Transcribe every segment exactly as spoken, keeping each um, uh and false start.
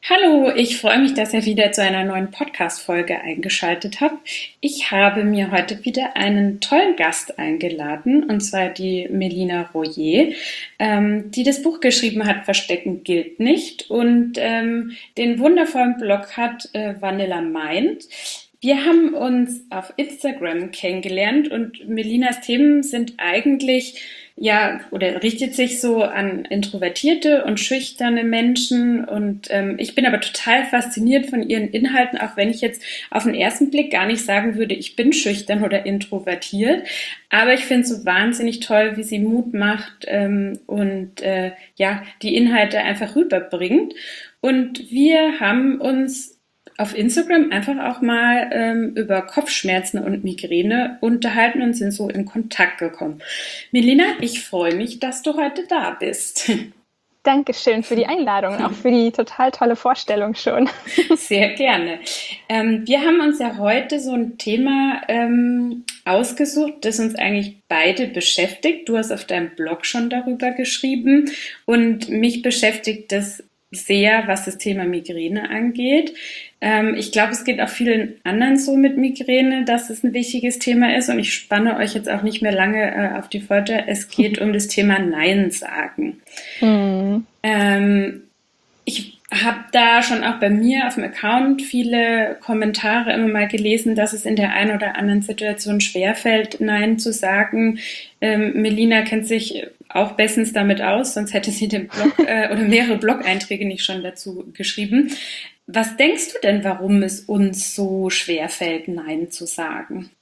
Hallo, ich freue mich, dass ihr wieder zu einer neuen Podcast-Folge eingeschaltet habt. Ich habe mir heute wieder einen tollen Gast eingeladen, und zwar die Melina Royer, ähm, die das Buch geschrieben hat, Verstecken gilt nicht, und ähm, den wundervollen Blog hat äh, Vanilla Mind. Wir haben uns auf Instagram kennengelernt und Melinas Themen sind eigentlich, ja, oder richtet sich so an introvertierte und schüchterne Menschen, und ähm, ich bin aber total fasziniert von ihren Inhalten, auch wenn ich jetzt auf den ersten Blick gar nicht sagen würde, ich bin schüchtern oder introvertiert, aber ich finde es so wahnsinnig toll, wie sie Mut macht ähm, und äh, ja, die Inhalte einfach rüberbringt. Und wir haben uns auf Instagram einfach auch mal ähm, über Kopfschmerzen und Migräne unterhalten und sind so in Kontakt gekommen. Melina, ich freue mich, dass du heute da bist. Dankeschön für die Einladung und auch für die total tolle Vorstellung schon. Sehr gerne. Ähm, wir haben uns ja heute so ein Thema ähm, ausgesucht, das uns eigentlich beide beschäftigt. Du hast auf deinem Blog schon darüber geschrieben und mich beschäftigt das sehr, was das Thema Migräne angeht. Ähm, ich glaube, es geht auch vielen anderen so mit Migräne, dass es ein wichtiges Thema ist, und ich spanne euch jetzt auch nicht mehr lange äh, auf die Folter. Es geht um das Thema Nein sagen. Hm. Ähm, ich habe da schon auch bei mir auf dem Account viele Kommentare immer mal gelesen, dass es in der einen oder anderen Situation schwerfällt, Nein zu sagen. Ähm, Melina kennt sich auch bestens damit aus, sonst hätte sie den Blog äh, oder mehrere Blog-Einträge nicht schon dazu geschrieben. Was denkst du denn, warum es uns so schwerfällt, Nein zu sagen?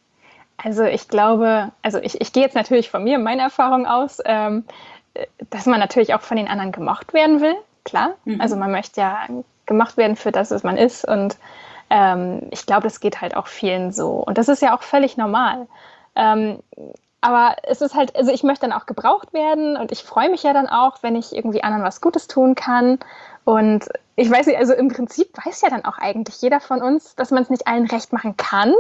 Also ich glaube, also ich, ich gehe jetzt natürlich von mir, meiner Erfahrung aus, ähm, dass man natürlich auch von den anderen gemocht werden will, klar. Also Mhm. man möchte ja gemocht werden für das, was man ist, und ähm, ich glaube, das geht halt auch vielen so. Und das ist ja auch völlig normal. Ähm, aber es ist halt, also ich möchte dann auch gebraucht werden, und ich freue mich ja dann auch, wenn ich irgendwie anderen was Gutes tun kann. Und ich weiß nicht, also im Prinzip weiß ja dann auch eigentlich jeder von uns, dass man es nicht allen recht machen kann,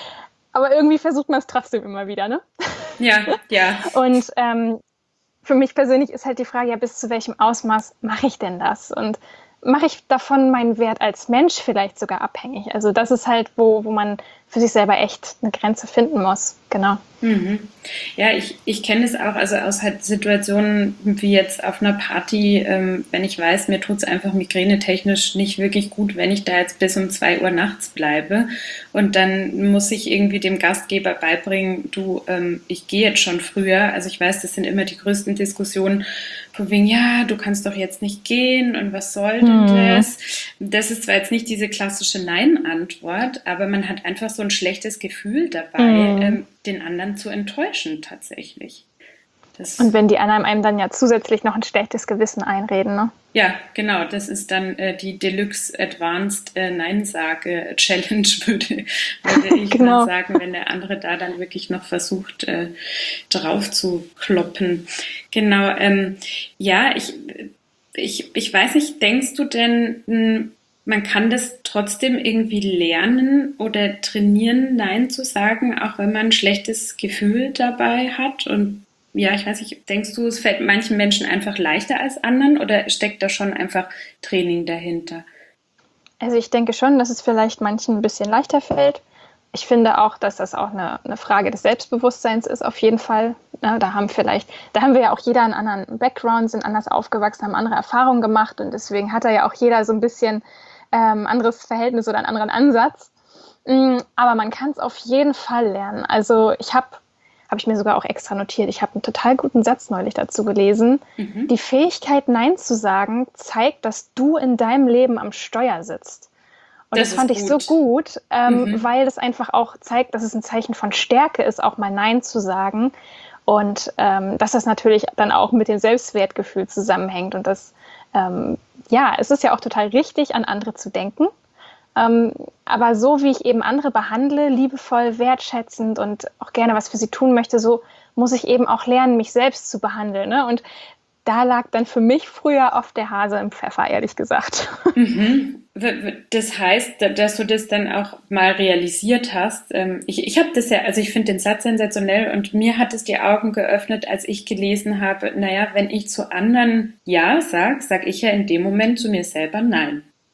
aber irgendwie versucht man es trotzdem immer wieder, ne? Ja, ja. Und ähm, für mich persönlich ist halt die Frage, ja, bis zu welchem Ausmaß mache ich denn das? Und mache ich davon meinen Wert als Mensch vielleicht sogar abhängig? Also das ist halt, wo, wo man für sich selber echt eine Grenze finden muss. Genau. Mhm. Ja, ich, ich kenne es auch, also aus halt Situationen wie jetzt auf einer Party, ähm, wenn ich weiß, mir tut es einfach migränetechnisch nicht wirklich gut, wenn ich da jetzt bis um zwei Uhr nachts bleibe, und dann muss ich irgendwie dem Gastgeber beibringen, du, ähm, ich gehe jetzt schon früher. Also ich weiß, das sind immer die größten Diskussionen, von wegen, ja, du kannst doch jetzt nicht gehen und was soll denn Hm. das? Das ist zwar jetzt nicht diese klassische Nein-Antwort, aber man hat einfach so ein schlechtes Gefühl dabei, Hm. ähm, den anderen zu enttäuschen tatsächlich. Und Das, wenn die anderen einem dann ja zusätzlich noch ein schlechtes Gewissen einreden, ne? ja, genau, das ist dann äh, die Deluxe Advanced äh, Nein-Sage Challenge, würde, würde ich mal Genau. sagen, wenn der andere da dann wirklich noch versucht, äh, drauf zu kloppen. Genau, ähm, ja, ich, ich, ich weiß nicht, denkst du denn, mh, man kann das trotzdem irgendwie lernen oder trainieren, Nein zu sagen, auch wenn man ein schlechtes Gefühl dabei hat? Und ja, ich weiß nicht, denkst du, es fällt manchen Menschen einfach leichter als anderen, oder steckt da schon einfach Training dahinter? Also ich denke schon, dass es vielleicht manchen ein bisschen leichter fällt. Ich finde auch, dass das auch eine, eine Frage des Selbstbewusstseins ist, auf jeden Fall. Ja, da haben vielleicht, da haben wir ja auch jeder einen anderen Background, sind anders aufgewachsen, haben andere Erfahrungen gemacht, und deswegen hat da ja auch jeder so ein bisschen ähm, anderes Verhältnis oder einen anderen Ansatz. Mm, Aber man kann es auf jeden Fall lernen. Also ich habe, habe ich mir sogar auch extra notiert, ich habe einen total guten Satz neulich dazu gelesen. Mhm. Die Fähigkeit, Nein zu sagen, zeigt, dass du in deinem Leben am Steuer sitzt. Und Das das ist fand ich so gut. gut, ähm, Mhm. weil das einfach auch zeigt, dass es ein Zeichen von Stärke ist, auch mal Nein zu sagen. Und ähm, dass das natürlich dann auch mit dem Selbstwertgefühl zusammenhängt. Und das, ähm, ja, es ist ja auch total richtig, an andere zu denken. Ähm, aber so wie ich eben andere behandle, liebevoll, wertschätzend und auch gerne was für sie tun möchte, so muss ich eben auch lernen, mich selbst zu behandeln. Ne? Und da lag dann für mich früher oft der Hase im Pfeffer, ehrlich gesagt. Mhm. W- w- Das heißt, da- dass du das dann auch mal realisiert hast. Ähm, Ich, ich habe das ja, also ich finde den Satz sensationell, und mir hat es die Augen geöffnet, als ich gelesen habe, naja, wenn ich zu anderen Ja sage, sage ich ja in dem Moment zu mir selber Nein.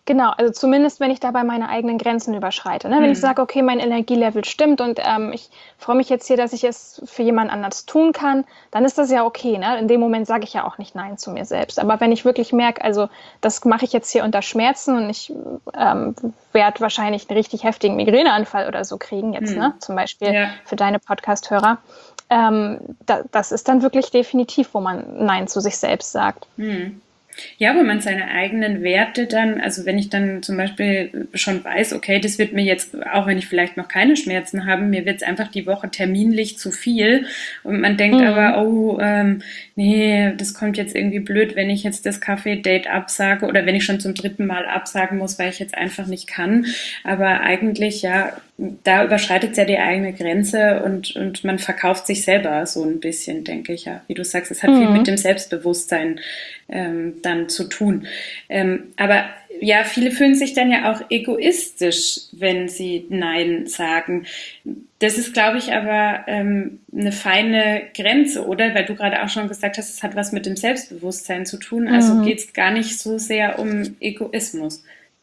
Genau, also zumindest, wenn ich dabei meine eigenen Grenzen überschreite. Ne? Wenn Mhm. ich sage, okay, mein Energielevel stimmt und ähm, ich freue mich jetzt hier, dass ich es für jemand anders tun kann, dann ist das ja okay. Ne? In dem Moment sage ich ja auch nicht Nein zu mir selbst. Aber wenn ich wirklich merke, also das mache ich jetzt hier unter Schmerzen und ich ähm, werde wahrscheinlich einen richtig heftigen Migräneanfall oder so kriegen jetzt, Mhm. ne? Zum Beispiel Ja. für deine Podcast-Hörer, ähm, da, das ist dann wirklich definitiv, wo man Nein zu sich selbst sagt. Mhm. Ja, wo man seine eigenen Werte dann, also wenn ich dann zum Beispiel schon weiß, okay, das wird mir jetzt, auch wenn ich vielleicht noch keine Schmerzen habe, mir wird es einfach die Woche terminlich zu viel und man denkt Mhm. aber, oh, ähm, nee, das kommt jetzt irgendwie blöd, wenn ich jetzt das Kaffee-Date absage oder wenn ich schon zum dritten Mal absagen muss, weil ich jetzt einfach nicht kann. Aber eigentlich, ja, da überschreitet es ja die eigene Grenze und, und man verkauft sich selber so ein bisschen, denke ich, ja. Wie du sagst, es hat viel mit Mhm. dem Selbstbewusstsein ähm, dann zu tun. Ähm, aber ja, viele fühlen sich dann ja auch egoistisch, wenn sie Nein sagen. Das ist, glaube ich, aber ähm, eine feine Grenze, oder? Weil du gerade auch schon gesagt hast, es hat was mit dem Selbstbewusstsein zu tun. Also Mhm. geht es gar nicht so sehr um Egoismus.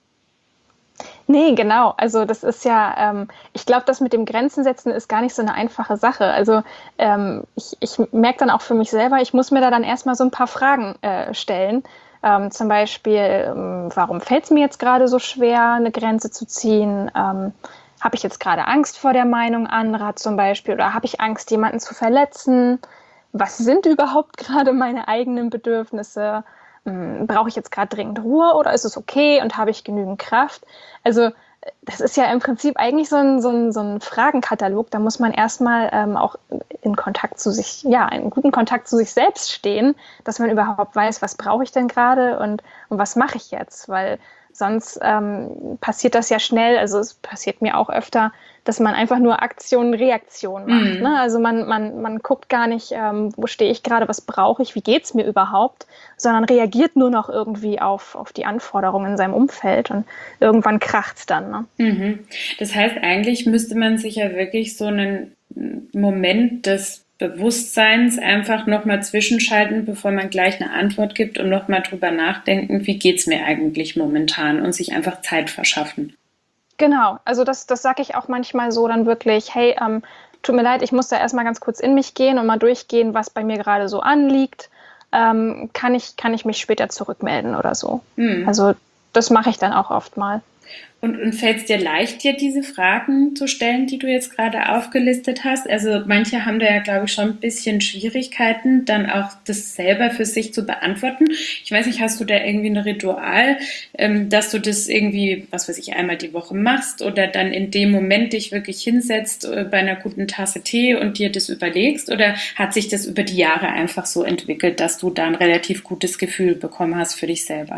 Nee, genau. Also das ist ja, ähm, ich glaube, das mit dem Grenzen setzen ist gar nicht so eine einfache Sache. Also ähm, ich, ich merke dann auch für mich selber, ich muss mir da dann erstmal so ein paar Fragen äh, stellen. Ähm, zum Beispiel, ähm, warum fällt es mir jetzt gerade so schwer, eine Grenze zu ziehen? Ähm, habe ich jetzt gerade Angst vor der Meinung anderer zum Beispiel? Oder habe ich Angst, jemanden zu verletzen? Was sind überhaupt gerade meine eigenen Bedürfnisse? Hm, brauche ich jetzt gerade dringend Ruhe oder ist es okay und habe ich genügend Kraft? Also das ist ja im Prinzip eigentlich so ein, so ein, so ein Fragenkatalog. Da muss man erstmal ähm, auch in Kontakt zu sich, ja, in guten Kontakt zu sich selbst stehen, dass man überhaupt weiß, was brauche ich denn gerade und, und was mache ich jetzt? Weil sonst ähm, passiert das ja schnell, also es passiert mir auch öfter, dass man einfach nur Aktion, Reaktion macht. Ne? Mhm. Also man, man, man guckt gar nicht, ähm, wo stehe ich gerade, was brauche ich, wie geht es mir überhaupt, sondern reagiert nur noch irgendwie auf, auf die Anforderungen in seinem Umfeld und irgendwann kracht es dann. Ne? Mhm. Das heißt, eigentlich müsste man sich ja wirklich so einen Moment des Bewusstseins einfach nochmal zwischenschalten, bevor man gleich eine Antwort gibt und nochmal drüber nachdenken, wie geht's mir eigentlich momentan und sich einfach Zeit verschaffen. Genau, also das, das sage ich auch manchmal so dann wirklich, hey, ähm, tut mir leid, ich muss da erstmal ganz kurz in mich gehen und mal durchgehen, was bei mir gerade so anliegt. Ähm, kann ich, kann ich mich später zurückmelden oder so. Hm. Also das mache ich dann auch oft mal. Und, und fällt es dir leicht, dir diese Fragen zu stellen, die du jetzt gerade aufgelistet hast? Also manche haben da ja, glaube ich, schon ein bisschen Schwierigkeiten, dann auch das selber für sich zu beantworten. Ich weiß nicht, hast du da irgendwie ein Ritual, ähm, dass du das irgendwie, was weiß ich, einmal die Woche machst oder dann in dem Moment dich wirklich hinsetzt äh, bei einer guten Tasse Tee und dir das überlegst? Oder hat sich das über die Jahre einfach so entwickelt, dass du da ein relativ gutes Gefühl bekommen hast für dich selber?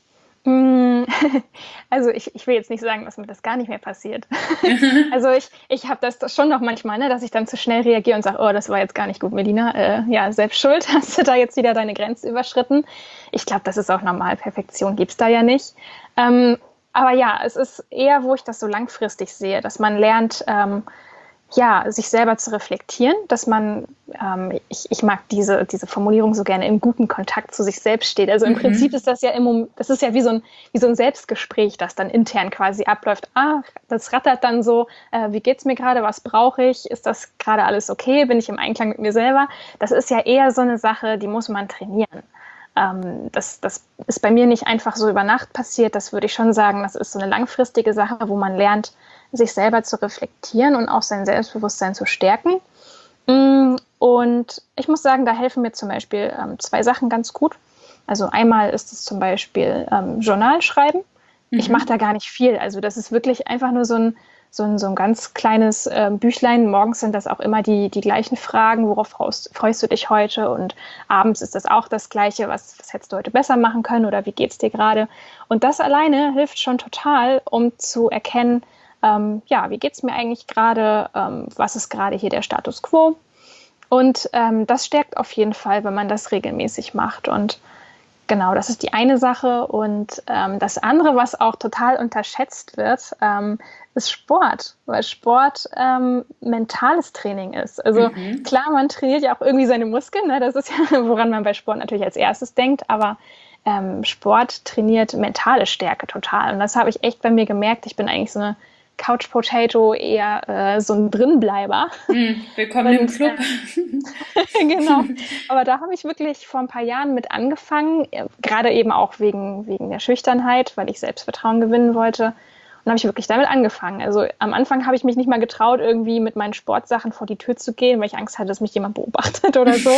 Mm, Also ich, ich will jetzt nicht sagen, dass mir das gar nicht mehr passiert. Also ich, ich habe das schon noch manchmal, ne, dass ich dann zu schnell reagiere und sage, oh, das war jetzt gar nicht gut, Melina. Äh, ja, selbst schuld, hast du da jetzt wieder deine Grenze überschritten. Ich glaube, das ist auch normal. Perfektion gibt's da ja nicht. Ähm, aber ja, es ist eher, wo ich das so langfristig sehe, dass man lernt, ähm, ja, sich selber zu reflektieren, dass man, ähm, ich, ich mag diese, diese Formulierung so gerne, im guten Kontakt zu sich selbst steht. Also im Prinzip Mhm. ist das ja im Moment, das ist ja wie so ein, wie so ein Selbstgespräch, das dann intern quasi abläuft. Ah, das rattert dann so, äh, wie geht's mir gerade, was brauche ich, ist das gerade alles okay, bin ich im Einklang mit mir selber? Das ist ja eher so eine Sache, die muss man trainieren. Ähm, das, das ist bei mir nicht einfach so über Nacht passiert. Das würde ich schon sagen, das ist so eine langfristige Sache, wo man lernt, sich selber zu reflektieren und auch sein Selbstbewusstsein zu stärken. Mm, Und ich muss sagen, da helfen mir zum Beispiel ähm, zwei Sachen ganz gut. Also einmal ist es zum Beispiel ähm, Journal schreiben. Ich mache Mhm. da gar nicht viel. Also das ist wirklich einfach nur so ein, so ein, so ein ganz kleines äh, Büchlein. Morgens sind das auch immer die, die gleichen Fragen. Worauf freust, freust du dich heute? Und abends ist das auch das Gleiche. Was, was hättest du heute besser machen können? Oder wie geht's dir gerade? Und das alleine hilft schon total, um zu erkennen, ähm, ja, wie geht's mir eigentlich gerade? Ähm, was ist gerade hier der Status quo? Und ähm, das stärkt auf jeden Fall, wenn man das regelmäßig macht. Und genau, das ist die eine Sache. Und ähm, das andere, was auch total unterschätzt wird, ähm, ist Sport, weil Sport ähm, mentales Training ist. Also Mhm. klar, man trainiert ja auch irgendwie seine Muskeln, ne? Das ist ja, woran man bei Sport natürlich als erstes denkt, aber ähm, Sport trainiert mentale Stärke total. Und das habe ich echt bei mir gemerkt. Ich bin eigentlich so eine Couch Potato, eher äh, so ein Drinbleiber. Hm, willkommen im Und, Club. äh, genau. Aber da habe ich wirklich vor ein paar Jahren mit angefangen, äh, gerade eben auch wegen, wegen der Schüchternheit, weil ich Selbstvertrauen gewinnen wollte. Und habe ich wirklich damit angefangen. Also am Anfang habe ich mich nicht mal getraut, irgendwie mit meinen Sportsachen vor die Tür zu gehen, weil ich Angst hatte, dass mich jemand beobachtet oder so.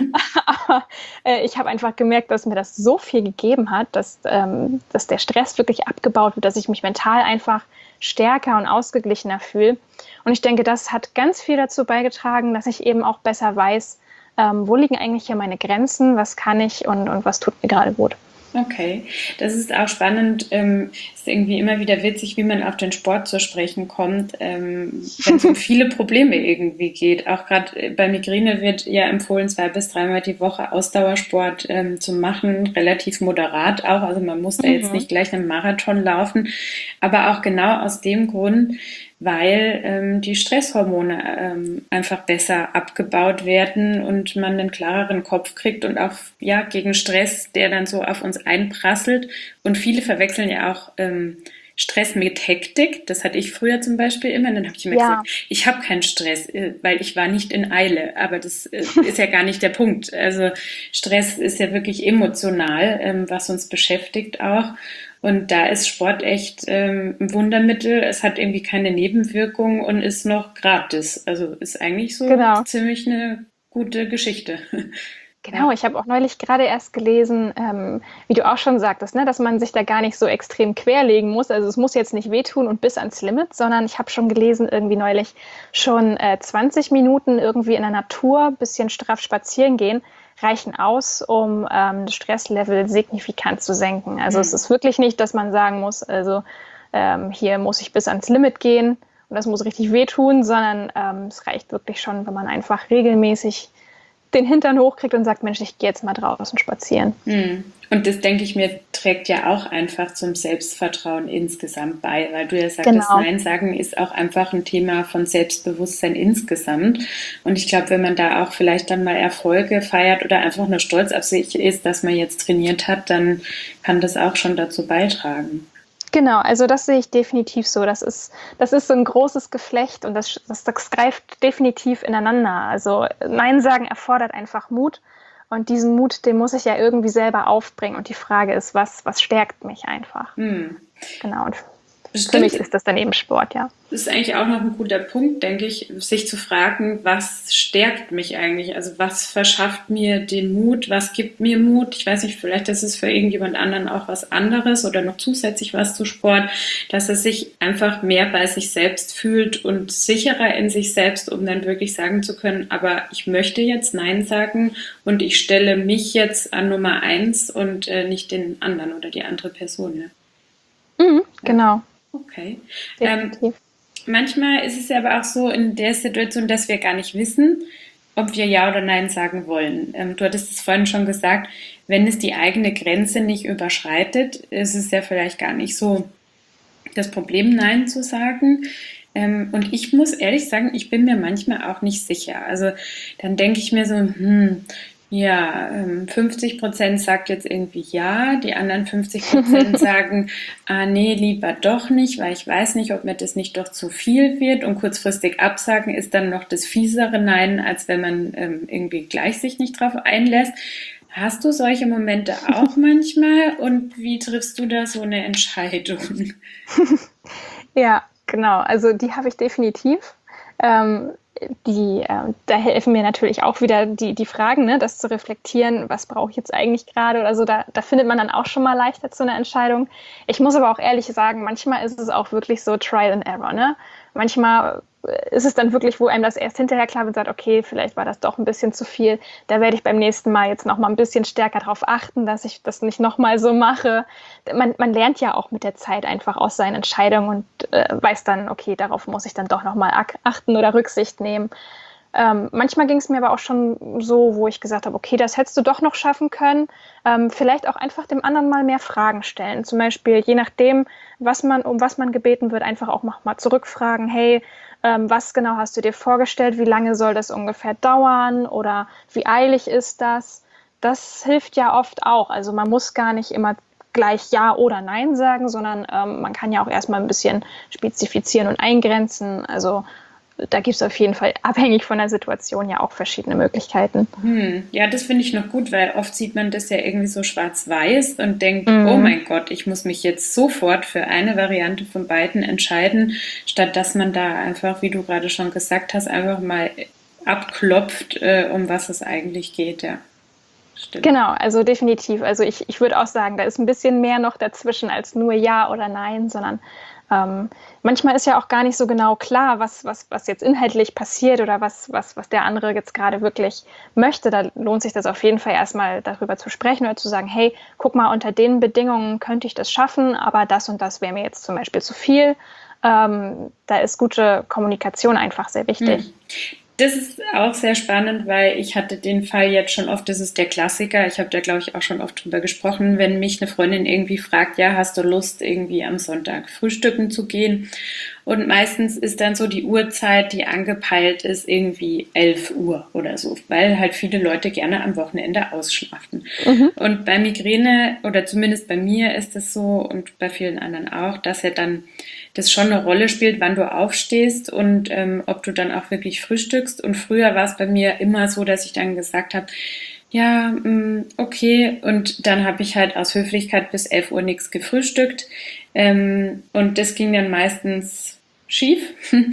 Aber äh, ich habe einfach gemerkt, dass mir das so viel gegeben hat, dass, ähm, dass der Stress wirklich abgebaut wird, dass ich mich mental einfach stärker und ausgeglichener fühle. Und ich denke, das hat ganz viel dazu beigetragen, dass ich eben auch besser weiß, ähm, wo liegen eigentlich hier meine Grenzen, was kann ich und, und was tut mir gerade gut. Okay, das ist auch spannend. Ähm, ist irgendwie immer wieder witzig, wie man auf den Sport zu sprechen kommt, ähm, wenn es um viele Probleme irgendwie geht. Auch gerade bei Migräne wird ja empfohlen, zwei bis dreimal die Woche Ausdauersport ähm, zu machen, relativ moderat auch. Also man muss da jetzt Mhm. nicht gleich einen Marathon laufen, aber auch genau aus dem Grund, weil ähm, die Stresshormone ähm, einfach besser abgebaut werden und man einen klareren Kopf kriegt und auch ja gegen Stress, der dann so auf uns einprasselt. Und viele verwechseln ja auch ähm, Stress mit Hektik. Das hatte ich früher zum Beispiel immer. Und dann habe ich immer Ja, gesagt, ich habe keinen Stress, äh, weil ich war nicht in Eile. Aber das äh, ist ja gar nicht der Punkt. Also Stress ist ja wirklich emotional, ähm, was uns beschäftigt auch. Und da ist Sport echt ähm, ein Wundermittel. Es hat irgendwie keine Nebenwirkungen und ist noch gratis. Also ist eigentlich so genau. ziemlich eine gute Geschichte. Genau, Ja. ich habe auch neulich gerade erst gelesen, ähm, wie du auch schon sagtest, ne, dass man sich da gar nicht so extrem querlegen muss. Also es muss jetzt nicht wehtun und bis ans Limit, sondern ich habe schon gelesen, irgendwie neulich schon äh, zwanzig Minuten irgendwie in der Natur, bisschen straff spazieren gehen, reichen aus, um ähm, das Stresslevel signifikant zu senken. Also es Hm. ist wirklich nicht, dass man sagen muss, also ähm, hier muss ich bis ans Limit gehen und das muss richtig wehtun, sondern ähm, es reicht wirklich schon, wenn man einfach regelmäßig den Hintern hochkriegt und sagt, Mensch, ich gehe jetzt mal draußen spazieren. Hm. Und das, denke ich mir, trägt ja auch einfach zum Selbstvertrauen insgesamt bei, weil du ja sagtest, Genau. Nein sagen ist auch einfach ein Thema von Selbstbewusstsein insgesamt. Und ich glaube, wenn man da auch vielleicht dann mal Erfolge feiert oder einfach nur stolz auf sich ist, dass man jetzt trainiert hat, dann kann das auch schon dazu beitragen. Genau, also das sehe ich definitiv so. Das ist, das ist so ein großes Geflecht und das, das, das greift definitiv ineinander. Also Nein sagen erfordert einfach Mut und diesen Mut, den muss ich ja irgendwie selber aufbringen. Und die Frage ist, was, was stärkt mich einfach? Hm. Genau, und für mich Bestimmt. ist das dann eben Sport, ja. Das ist eigentlich auch noch ein guter Punkt, denke ich, sich zu fragen, was stärkt mich eigentlich? Also was verschafft mir den Mut? Was gibt mir Mut? Ich weiß nicht, vielleicht ist es für irgendjemand anderen auch was anderes oder noch zusätzlich was zu Sport, dass er sich einfach mehr bei sich selbst fühlt und sicherer in sich selbst, um dann wirklich sagen zu können, aber ich möchte jetzt Nein sagen und ich stelle mich jetzt an Nummer eins und äh, nicht den anderen oder die andere Person. Ne? Mhm, Ja, genau, okay. Ähm, definitiv. Manchmal ist es ja aber auch so in der Situation, dass wir gar nicht wissen, ob wir Ja oder Nein sagen wollen. Ähm, du hattest es vorhin schon gesagt, wenn es die eigene Grenze nicht überschreitet, ist es ja vielleicht gar nicht so das Problem, Nein zu sagen. Ähm, und ich muss ehrlich sagen, ich bin mir manchmal auch nicht sicher. Also dann denke ich mir so, hm, ja, ähm, fünfzig Prozent sagt jetzt irgendwie ja, die anderen fünfzig Prozent sagen, ah nee, lieber doch nicht, weil ich weiß nicht, ob mir das nicht doch zu viel wird. Und kurzfristig absagen ist dann noch das fiesere Nein, als wenn man ähm, irgendwie gleich sich nicht drauf einlässt. Hast du solche Momente auch manchmal und wie triffst du da so eine Entscheidung? Ja, genau. Also die habe ich definitiv. Ähm, die, äh, da helfen mir natürlich auch wieder die, die Fragen, ne, das zu reflektieren, was brauche ich jetzt eigentlich gerade oder so. Da, da findet man dann auch schon mal leichter zu einer Entscheidung. Ich muss aber auch ehrlich sagen, manchmal ist es auch wirklich so Trial and Error. Ne? Manchmal ist es dann wirklich, wo einem das erst hinterher klar wird, sagt, okay, vielleicht war das doch ein bisschen zu viel. Da werde ich beim nächsten Mal jetzt noch mal ein bisschen stärker darauf achten, dass ich das nicht noch mal so mache. Man, man lernt ja auch mit der Zeit einfach aus seinen Entscheidungen und äh, weiß dann, okay, darauf muss ich dann doch noch mal achten oder Rücksicht nehmen. Ähm, manchmal ging es mir aber auch schon so, wo ich gesagt habe, okay, das hättest du doch noch schaffen können. Ähm, vielleicht auch einfach dem anderen mal mehr Fragen stellen. Zum Beispiel, je nachdem, was man, um was man gebeten wird, einfach auch noch mal zurückfragen, hey, ähm, was genau hast du dir vorgestellt? Wie lange soll das ungefähr dauern? Oder wie eilig ist das? das hilft ja oft auch. Also man muss gar nicht immer gleich Ja oder Nein sagen, sondern ähm, man kann ja auch erstmal ein bisschen spezifizieren und eingrenzen. Also da gibt es auf jeden Fall abhängig von der Situation ja auch verschiedene Möglichkeiten. Hm, ja, das finde ich noch gut, weil oft sieht man das ja irgendwie so schwarz-weiß und denkt, oh Mhm. mein Gott, ich muss mich jetzt sofort für eine Variante von beiden entscheiden, statt dass man da einfach, wie du gerade schon gesagt hast, einfach mal abklopft, äh, um was es eigentlich geht. Ja, stimmt. Genau, also definitiv. Also ich, ich würde auch sagen, da ist ein bisschen mehr noch dazwischen als nur Ja oder Nein, sondern ähm, manchmal ist ja auch gar nicht so genau klar, was, was, was jetzt inhaltlich passiert oder was, was, was der andere jetzt gerade wirklich möchte. Da lohnt sich das auf jeden Fall erstmal darüber zu sprechen oder zu sagen, hey, guck mal, unter den Bedingungen könnte ich das schaffen, aber das und das wäre mir jetzt zum Beispiel zu viel. Ähm, da ist gute Kommunikation einfach sehr wichtig. Hm. Das ist auch sehr spannend, weil ich hatte den Fall jetzt schon oft, das ist der Klassiker, ich habe da glaube ich auch schon oft drüber gesprochen, wenn mich eine Freundin irgendwie fragt, ja, hast du Lust irgendwie am Sonntag frühstücken zu gehen? Und meistens ist dann so die Uhrzeit, die angepeilt ist, irgendwie elf Uhr oder so, weil halt viele Leute gerne am Wochenende ausschlafen. Mhm. Und bei Migräne, oder zumindest bei mir ist es so und bei vielen anderen auch, dass ja dann das schon eine Rolle spielt, wann du aufstehst und ähm, ob du dann auch wirklich frühstückst. Und früher war es bei mir immer so, dass ich dann gesagt habe, ja, mh, okay. Und dann habe ich halt aus Höflichkeit bis elf Uhr nichts gefrühstückt. Ähm, und das ging dann meistens schief,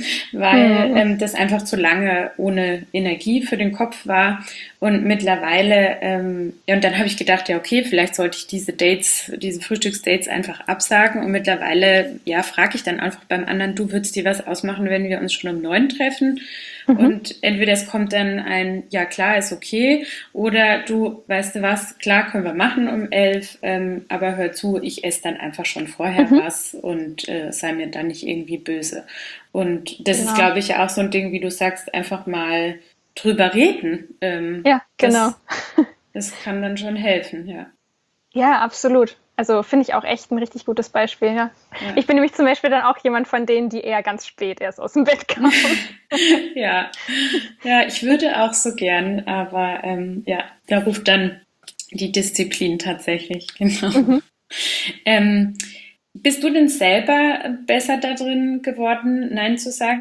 weil Mhm. ähm, das einfach zu lange ohne Energie für den Kopf war. Und mittlerweile, ähm, ja, und dann habe ich gedacht, ja, okay, vielleicht sollte ich diese Dates, diese Frühstücksdates einfach absagen. Und mittlerweile, ja, frage ich dann einfach beim anderen, du, würdest dir was ausmachen, wenn wir uns schon um neun treffen? Mhm. Und entweder es kommt dann ein, ja klar, ist okay, oder du, weißt du was, klar können wir machen um elf, ähm, aber hör zu, ich esse dann einfach schon vorher Mhm. was und äh, sei mir dann nicht irgendwie böse. Und das ist, Genau. glaube ich, ja auch so ein Ding, wie du sagst, einfach mal drüber reden. Ähm, Ja, genau. das, das kann dann schon helfen, ja. Ja, absolut. Also finde ich auch echt ein richtig gutes Beispiel, ja. Ja. Ich bin nämlich zum Beispiel dann auch jemand von denen, die eher ganz spät erst aus dem Bett kommen. Ja, ja, ich würde auch so gern, aber ähm, ja, da ruft dann die Disziplin tatsächlich, genau. Mhm. Ähm, bist du denn selber besser darin geworden, Nein zu sagen?